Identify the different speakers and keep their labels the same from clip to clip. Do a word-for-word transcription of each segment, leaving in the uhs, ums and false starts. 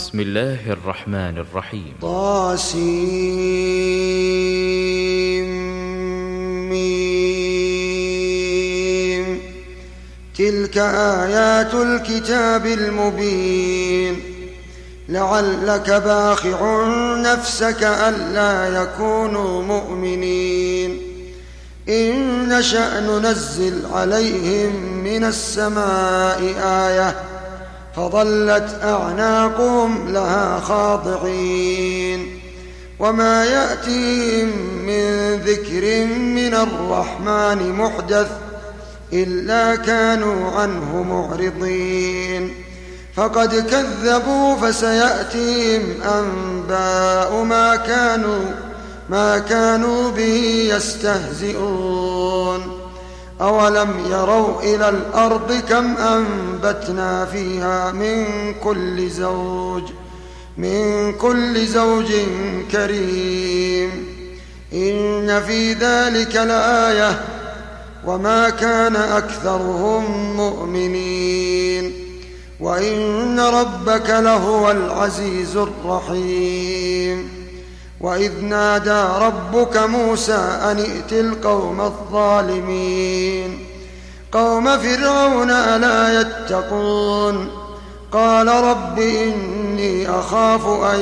Speaker 1: بسم الله الرحمن الرحيم.
Speaker 2: طاسيم. تلك آيات الكتاب المبين. لعلك باخع نفسك ألا يكونوا مؤمنين. إن نشأ ننزل عليهم من السماء آية فظلت أعناقهم لها خاضعين. وما يأتيهم من ذكر من الرحمن محدث إلا كانوا عنه معرضين. فقد كذبوا فسيأتيهم أنباء ما كانوا ما كانوا به يستهزئون. أولم يروا إلى الأرض كم أنبتنا فيها من كل زوج من كل زوج كريم. إن في ذلك لآية وما كان أكثرهم مؤمنين. وإن ربك لهو العزيز الرحيم. وإذ نادى ربك موسى أن ائت القوم الظالمين قوم فرعون ألا يتقون. قال رب إني أخاف أن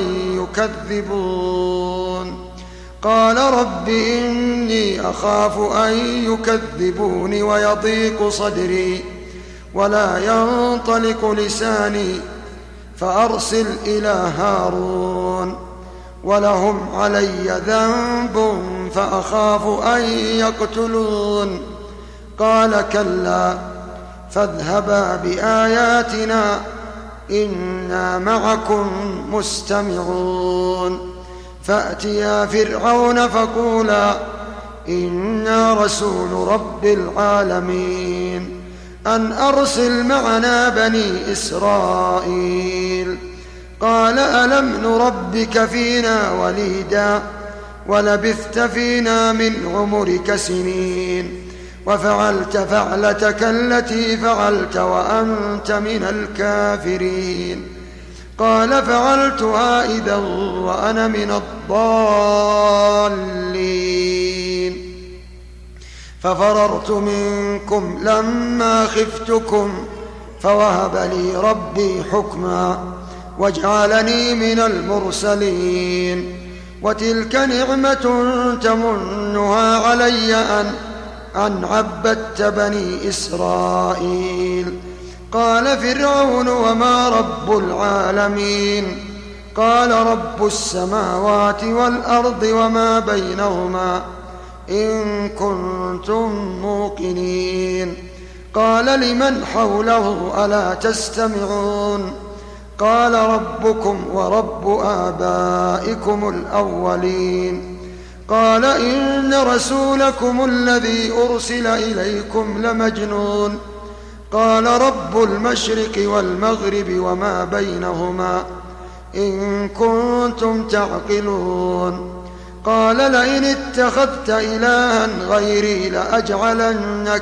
Speaker 2: يكذبون قال رب إني أخاف أن يكذبون ويضيق صدري ولا ينطلق لساني فأرسل إلى هارون ولهم علي ذنب فأخاف أن يقتلون. قال كلا فاذهبا بآياتنا إنا معكم مستمعون. فأتيا فرعون فقولا إنا رسول رب العالمين أن أرسل معنا بني إسرائيل. قال ألم نربك فينا وليدا ولبثت فينا من عمرك سنين وفعلت فعلتك التي فعلت وأنت من الكافرين. قال فعلتها إذا وأنا من الضالين. ففررت منكم لما خفتكم فوهب لي ربي حكما وجعلني من المرسلين. وتلك نعمة تمنها علي أن أن عبدت بني إسرائيل. قال فرعون وما رب العالمين. قال رب السماوات والأرض وما بينهما إن كنتم موقنين. قال لمن حوله ألا تستمعون. قال ربكم ورب آبائكم الأولين. قال إن رسولكم الذي أرسل إليكم لمجنون. قال رب المشرق والمغرب وما بينهما إن كنتم تعقلون. قال لئن اتخذت إلها غيري لأجعلنك,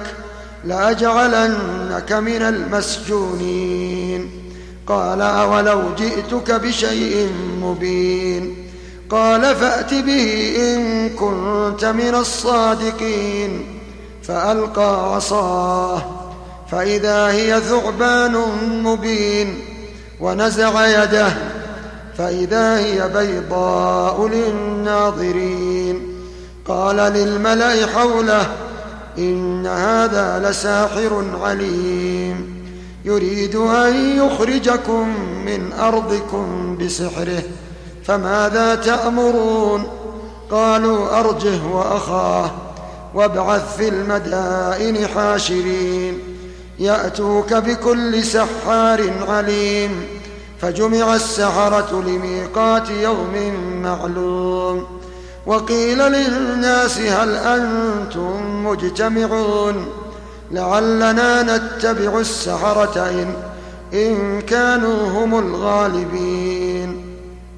Speaker 2: لأجعلنك من المسجونين. قال أولو جئتك بشيء مبين. قال فأت به إن كنت من الصادقين. فألقى عصاه فإذا هي ثعبان مبين ونزع يده فإذا هي بيضاء للناظرين. قال للملأ حوله إن هذا لساحر عليم يريد أن يخرجكم من أرضكم بسحره فماذا تأمرون. قالوا أرجه وأخاه وابعث في المدائن حاشرين يأتوك بكل سحار عليم. فجمع السحرة لميقات يوم معلوم. وقيل للناس هل أنتم مجتمعون لعلنا نتبع السحرة إن, إن كانوا هم الغالبين.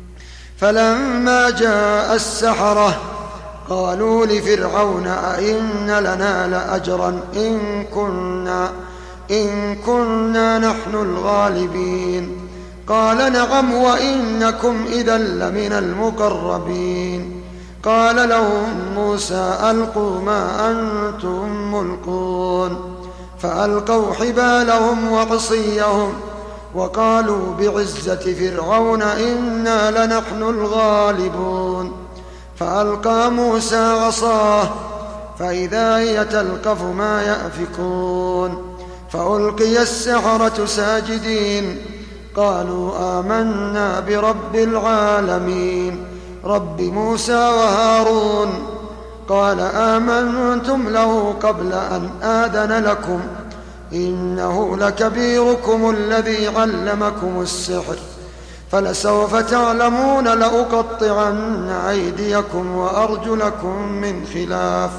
Speaker 2: فلما جاء السحرة قالوا لفرعون أئن لنا لأجرا إن كنا, إن كنا نحن الغالبين. قال نعم وإنكم إذا لمن المقربين. قال لهم موسى ألقوا ما أنتم ملقون فألقوا حبالهم وعصيهم وقالوا بعزة فرعون إنا لنحن الغالبون. فألقى موسى عصاه فإذا هي تلقف ما يأفكون فألقي السحرة ساجدين قالوا آمنا برب العالمين رب موسى وهارون. قال آمنتم له قبل أن آذن لكم إنه لكبيركم الذي علمكم السحر فلسوف تعلمون لأقطعن أيديكم وأرجلكم من خلاف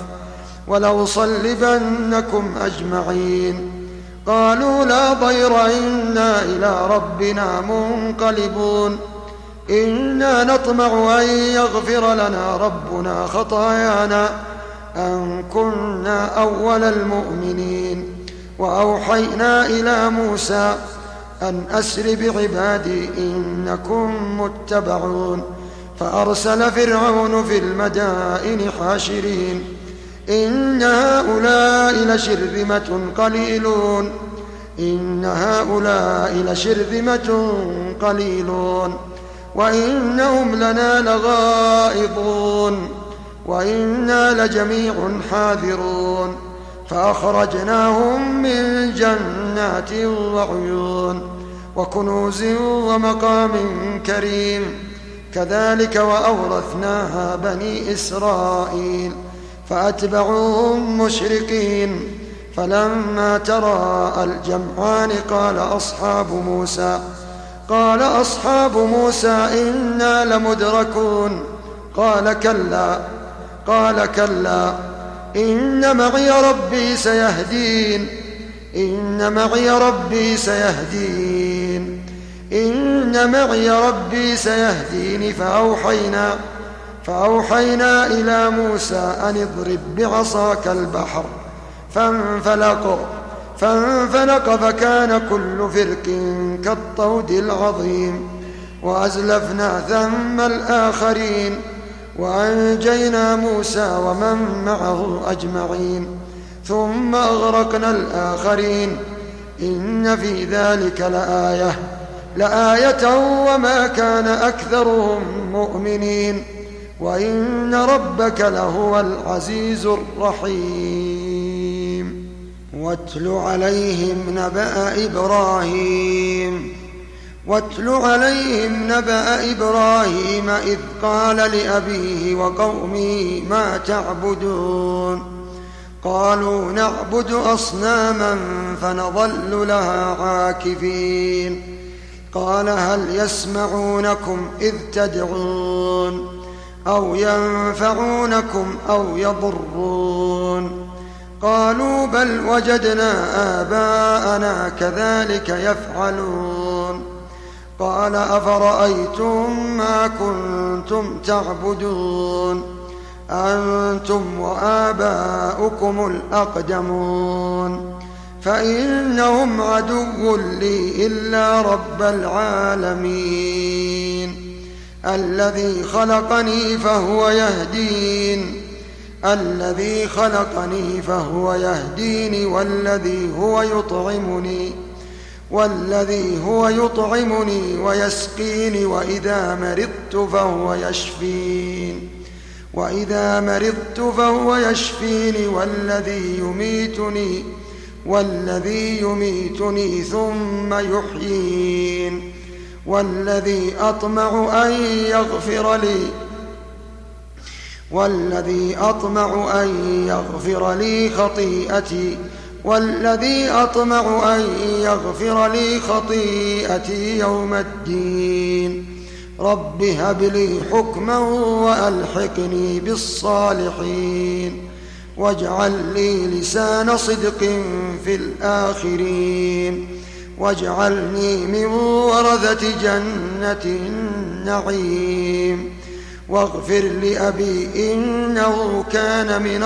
Speaker 2: ولأصلبنكم أجمعين. قالوا لا ضير إنا إلى ربنا منقلبون إنا نطمع أن يغفر لنا ربنا خطايانا أن كنا أول المؤمنين. وأوحينا إلى موسى أن أسر بعبادي إنكم متبعون. فأرسل فرعون في المدائن حاشرين إن هؤلاء لشرذمة قليلون إن هؤلاء لشرذمة قليلون وإنهم لنا لغائظون وإنا لجميع حاذرون. فأخرجناهم من جنات وعيون وكنوز ومقام كريم كذلك وأورثناها بني إسرائيل فأتبعوهم مشرقين. فلما تراءى الجمعان قال أصحاب موسى قال أصحاب موسى إنا لمدركون قال كلا قال كلا إن معي ربي سيهدين إن معي ربي سيهدين إن معي ربي سيهدين. فأوحينا فأوحينا إلى موسى أن اضرب بعصاك البحر فانفلق فانفلق فكان كل فرق كالطود العظيم وأزلفنا ثم الآخرين وأنجينا موسى ومن معه أجمعين ثم أغرقنا الآخرين إن في ذلك لآية لآية وما كان أكثرهم مؤمنين وإن ربك لهو العزيز الرحيم. واتل عليهم نبأ إبراهيم واتل عليهم نبأ إبراهيم إذ قال لأبيه وقومه ما تعبدون قالوا نعبد أصناما فنظل لها عاكفين قال هل يسمعونكم إذ تدعون أو ينفعونكم أو يضرون قالوا بل وجدنا آباءنا كذلك يفعلون قال أفرأيتم ما كنتم تعبدون أنتم وآباؤكم الأقدمون فإنهم عدو لي إلا رب العالمين الذي خلقني فهو يهدين الذي خلقني فهو يهديني والذي هو يطعمني والذي هو يطعمني ويسقيني وإذا مرضت فهو يشفين وإذا مرضت فهو يشفيني والذي يميتني والذي يميتني ثم يحيين والذي أطمع أن يغفر لي والذي أطمع أن يغفر لي خطيئتي والذي أطمع أن يغفر لي خطيئتي يوم الدين رب هب لي حكما وألحقني بالصالحين واجعل لي لسان صدق في الآخرين واجعلني من ورثة جنة النعيم واغفر لأبي إنه كان من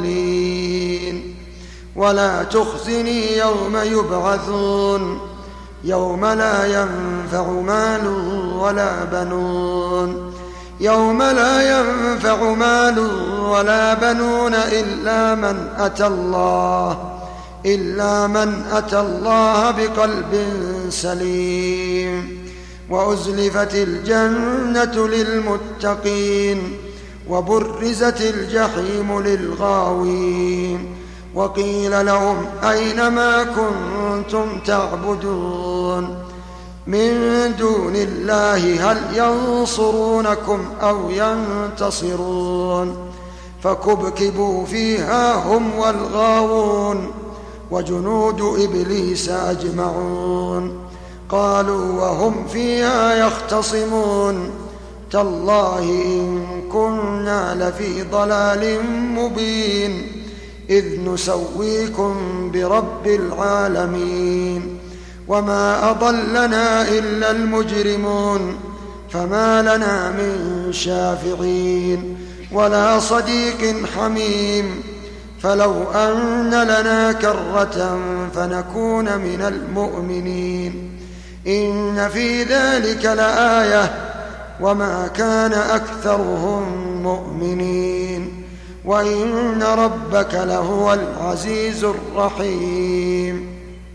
Speaker 2: الضالين ولا تخزني يوم يبعثون يوم لا ينفع مال ولا بنون يوم لا ينفع مال ولا بنون إلا من أتى الله إلا من أتى الله بقلب سليم وأزلفت الجنة للمتقين وبرزت الجحيم للغاوين وقيل لهم أين ما كنتم تعبدون من دون الله هل ينصرونكم أو ينتصرون فكبكبوا فيها هم والغاوون وجنود إبليس أجمعون قالوا وهم فيها يختصمون تالله إن كنا لفي ضلال مبين إذ نسويكم برب العالمين وما أضلنا إلا المجرمون فما لنا من شافعين ولا صديق حميم فلو أن لنا كرة فنكون من المؤمنين إن في ذلك لآية وما كان أكثرهم مؤمنين وإن ربك لهو العزيز الرحيم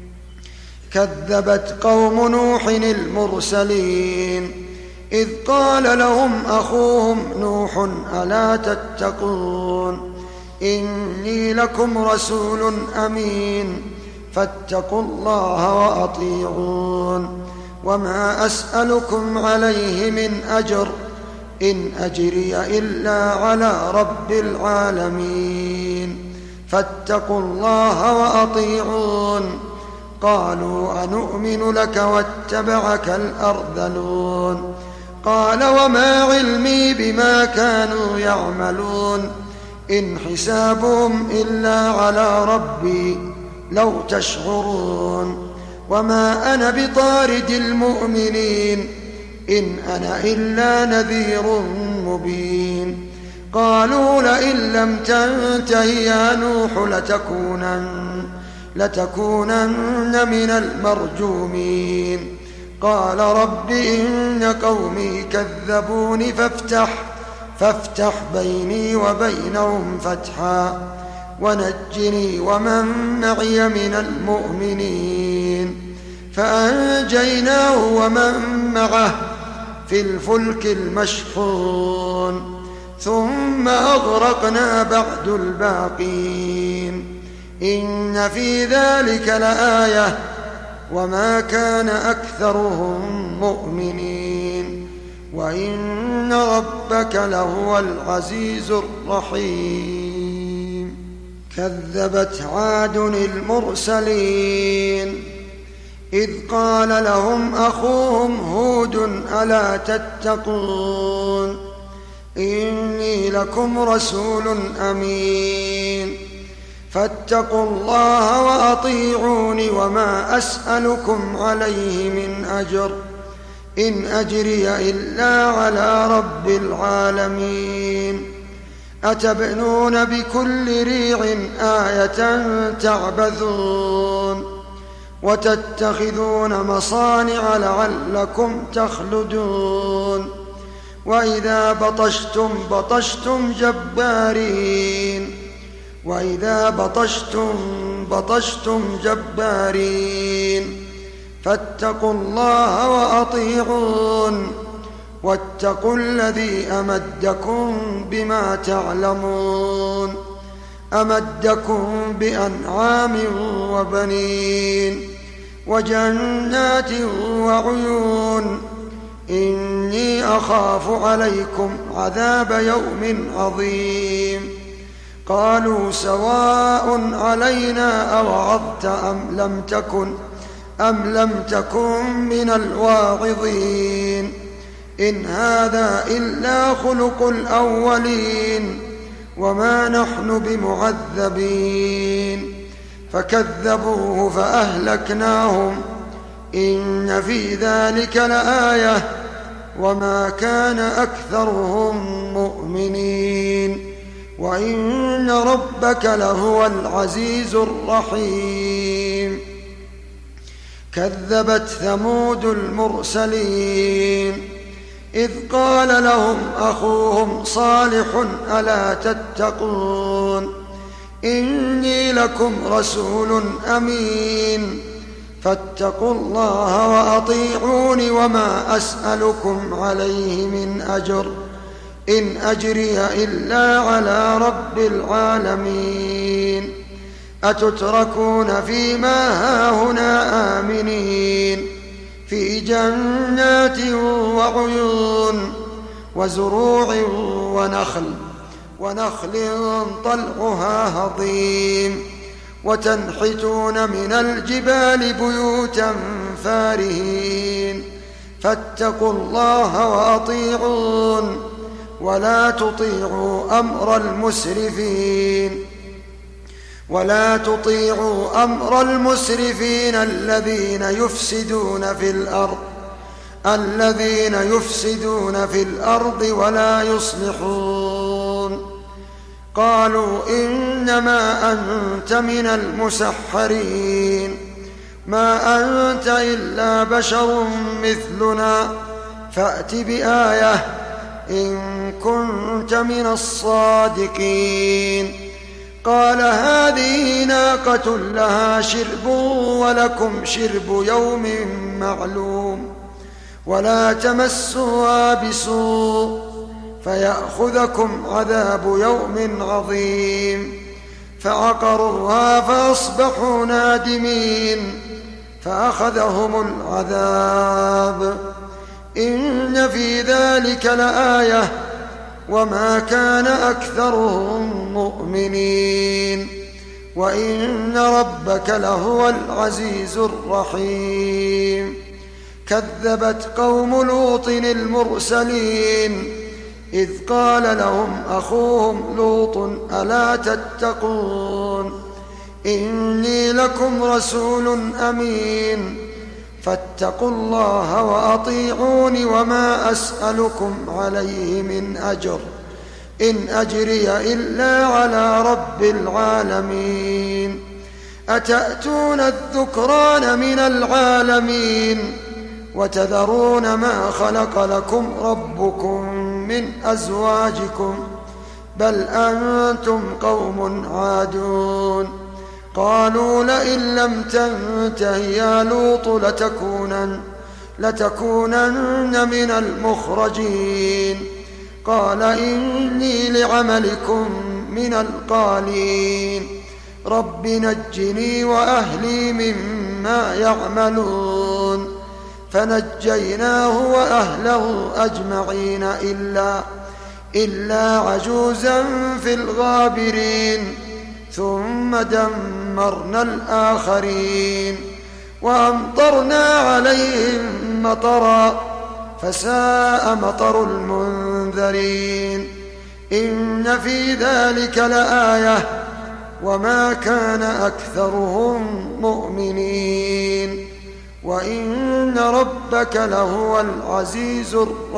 Speaker 2: كذبت قوم نوح المرسلين إذ قال لهم أخوهم نوح ألا تتقون إني لكم رسول أمين فاتقوا الله وأطيعون وما أسألكم عليه من أجر إن أجري إلا على رب العالمين فاتقوا الله وأطيعون قالوا أنؤمن لك واتبعك الأرذلون قال وما علمي بما كانوا يعملون إن حسابهم إلا على ربي لو تشعرون وما أنا بطارد المؤمنين إن أنا إلا نذير مبين قالوا لئن لم تنته يا نوح لتكونن, لتكونن من المرجومين قال رب إن قومي كذبون فافتح فافتح بيني وبينهم فتحا ونجني ومن معي من المؤمنين فأنجيناه ومن معه في الفلك المشحون ثم أغرقنا بعد الباقين إن في ذلك لآية وما كان أكثرهم مؤمنين وإن ربك لهو العزيز الرحيم كذبت عاد المرسلين إذ قال لهم أخوهم هود ألا تتقون إني لكم رسول أمين فاتقوا الله وأطيعون وما أسألكم عليه من أجر إن أجري إلا على رب العالمين أتبنون بكل ريع آية تعبثون وتتخذون مصانع لعلكم تخلدون وإذا بطشتم بطشتم جبارين وإذا بطشتم بطشتم جبارين فاتقوا الله وأطيعون واتقوا الذي أمدكم بما تعلمون أمدكم بأنعام وبنين وجنات وعيون إني أخاف عليكم عذاب يوم عظيم قالوا سواء علينا أوعظت أم لم تكن أم لم تكن من الواعظين إن هذا إلا خلق الأولين وما نحن بمعذبين فكذبوه فأهلكناهم إن في ذلك لآية وما كان أكثرهم مؤمنين وإن ربك لهو العزيز الرحيم كذبت ثمود المرسلين إذ قال لهم أخوهم صالح ألا تتقون إني لكم رسول أمين فاتقوا الله وأطيعون وما أسألكم عليه من أجر إن أجري إلا على رب العالمين أتتركون فيما هاهنا آمنين في جنات وعيون وزروع ونخل ونخل طلعها هضيم وتنحتون من الجبال بيوتا فارهين فاتقوا الله وأطيعون ولا تطيعوا أمر المسرفين ولا تطيعوا أمر المسرفين الذين يفسدون في الأرض الذين يفسدون في الأرض ولا يصلحون قالوا إنما أنت من المسحرين ما أنت إلا بشر مثلنا فأت بآية إن كنت من الصادقين قال هذه ناقة لها شرب ولكم شرب يوم معلوم ولا تمسوها بسوء فيأخذكم عذاب يوم عظيم فعقروها فأصبحوا نادمين فأخذهم العذاب إن في ذلك لآية وما كان أكثرهم مؤمنين وإن ربك لهو العزيز الرحيم كذبت قوم لوط المرسلين إذ قال لهم أخوهم لوط ألا تتقون إني لكم رسول أمين فاتقوا الله وأطيعون وما أسألكم عليه من أجر إن أجري إلا على رب العالمين أتأتون الذكران من العالمين وتذرون ما خلق لكم ربكم من أزواجكم بل أنتم قوم عادون قالوا لئن لم تنته يا لوط لتكونن, لتكونن من المخرجين قال إني لعملكم من القالين رب نجني وأهلي مما يعملون فنجيناه وأهله أجمعين إلا, إلا عجوزا في الغابرين ثم دمرنا الآخرين وأمطرنا عليهم مطرا فساء مطر المنذرين إن في ذلك لآية وما كان أكثرهم مؤمنين وإن ربك لهو العزيز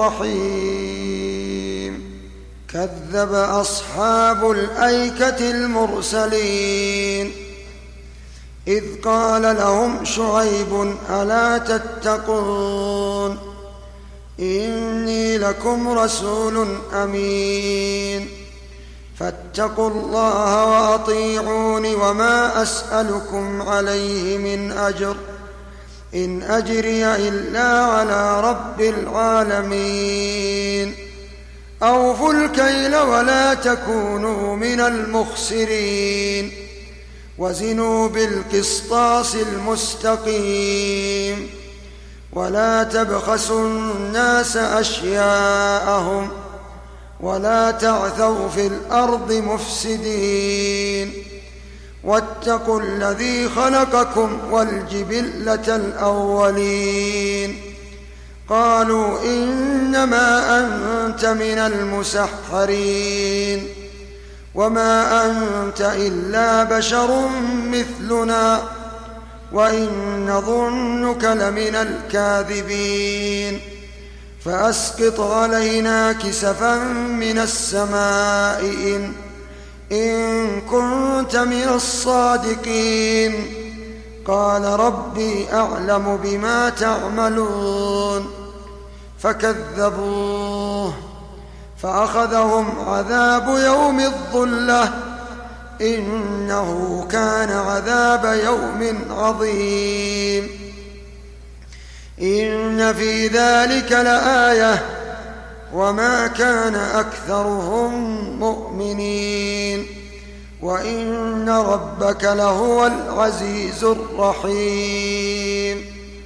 Speaker 2: الرحيم كذب أصحاب الأيكة المرسلين إذ قال لهم شعيب ألا تتقون إني لكم رسول أمين فاتقوا الله وأطيعون وما أسألكم عليه من أجر إن أجري إلا على رب العالمين أوفوا الكيل ولا تكونوا من المخسرين وزنوا بالقسطاس المستقيم ولا تبخسوا الناس أشياءهم ولا تعثوا في الأرض مفسدين واتقوا الذي خلقكم والجبلة الأولين قالوا إنما أنت من المسحرين وما أنت إلا بشر مثلنا وإن نظنك لمن الكاذبين فأسقط علينا كسفا من السماء إن, إن كنت من الصادقين قال ربي أعلم بما تعملون فكذبوه فأخذهم عذاب يوم الظلة إنه كان عذاب يوم عظيم إن في ذلك لآية وما كان أكثرهم مؤمنين وإن ربك لهو العزيز الرحيم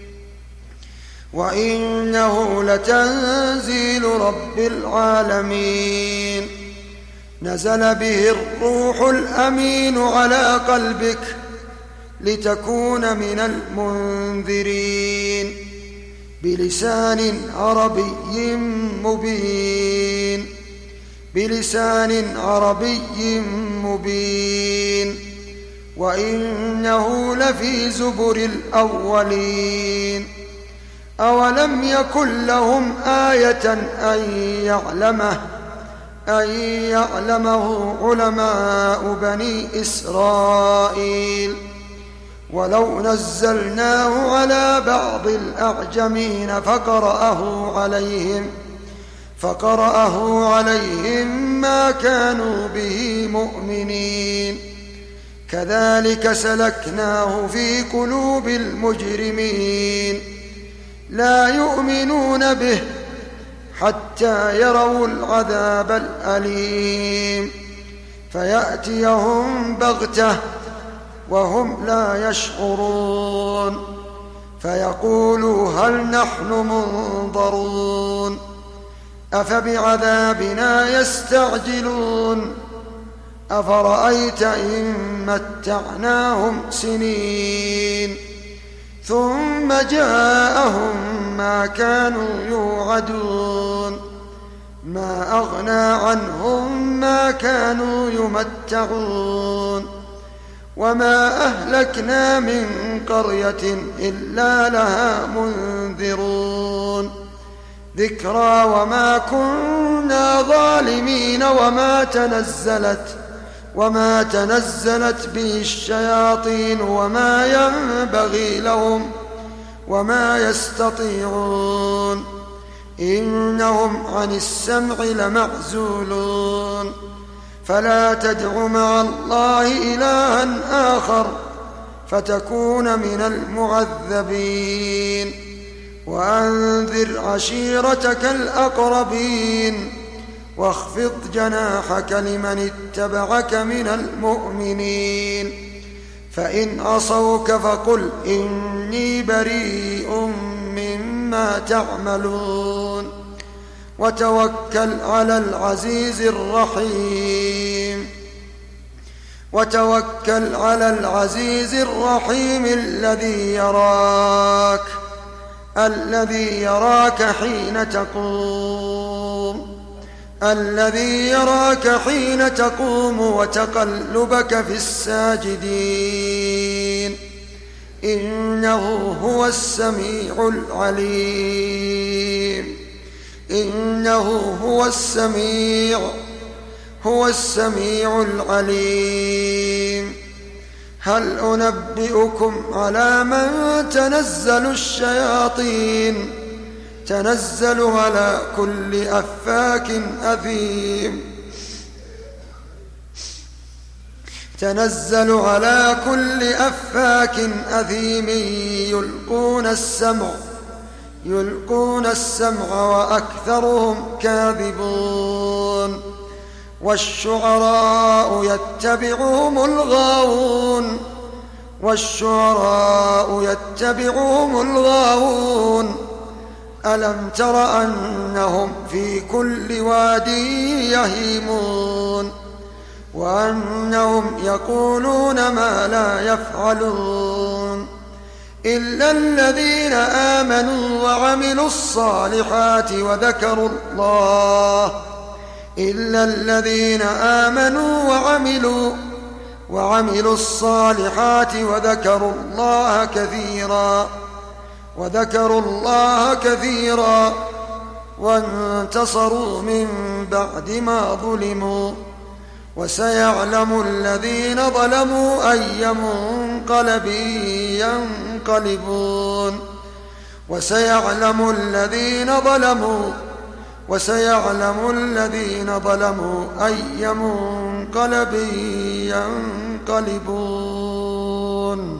Speaker 2: وإنه لتنزيل رب العالمين نزل به الروح الأمين على قلبك لتكون من المنذرين بلسان عربي مبين بلسان عربي مبين وإنه لفي زبر الأولين أولم يكن لهم آية أن يعلمه أن يعلمه علماء بني إسرائيل ولو نزلناه على بعض الأعجمين فقرأه عليهم فقرأه عليهم ما كانوا به مؤمنين كذلك سلكناه في قلوب المجرمين لا يؤمنون به حتى يروا العذاب الأليم فيأتيهم بغتة وهم لا يشعرون فيقولوا هل نحن منظرون أفبعذابنا يستعجلون أفرأيت إن متعناهم سنين ثم جاءهم ما كانوا يوعدون ما أغنى عنهم ما كانوا يمتعون وما أهلكنا من قرية إلا لها منذرون ذكرى وما كنا ظالمين وما تنزلت وما تنزلت به الشياطين وما ينبغي لهم وما يستطيعون إنهم عن السمع لمعزولون فلا تدع مع الله إلها آخر فتكون من المعذبين وأنذر عشيرتك الأقربين واخفض جناحك لمن اتبعك من المؤمنين فإن عصوك فقل إني بريء مما تعملون وتوكل على العزيز الرحيم وتوكل على العزيز الرحيم الذي يراك الذي يراك حين تقوم الذي يراك حين تقوم وتقلبك في الساجدين إنه هو السميع العليم إنه هو السميع هو السميع العليم هل أنبئكم على من تنزل الشياطين تنزل على كل أفاك أثيم تنزل على كل أفاك أثيم يلقون السمع يلقون السمع وأكثرهم كاذبون والشعراء يتبعهم الغاوون والشعراء يتبعهم الغاوون ألم تر أنهم في كل واد يهيمون وأنهم يقولون ما لا يفعلون إلا الذين آمنوا وعملوا الصالحات وذكروا الله إلا الذين آمنوا وعملوا وعملوا الصالحات وذكروا الله كثيرا وذكروا الله كثيرا وانتصروا من بعد ما ظلموا وسيعلم الذين ظلموا أي منقلب ينقلبون وسيعلم الذين ظلموا وسيعلم الذين ظلموا أي منقلب ينقلبون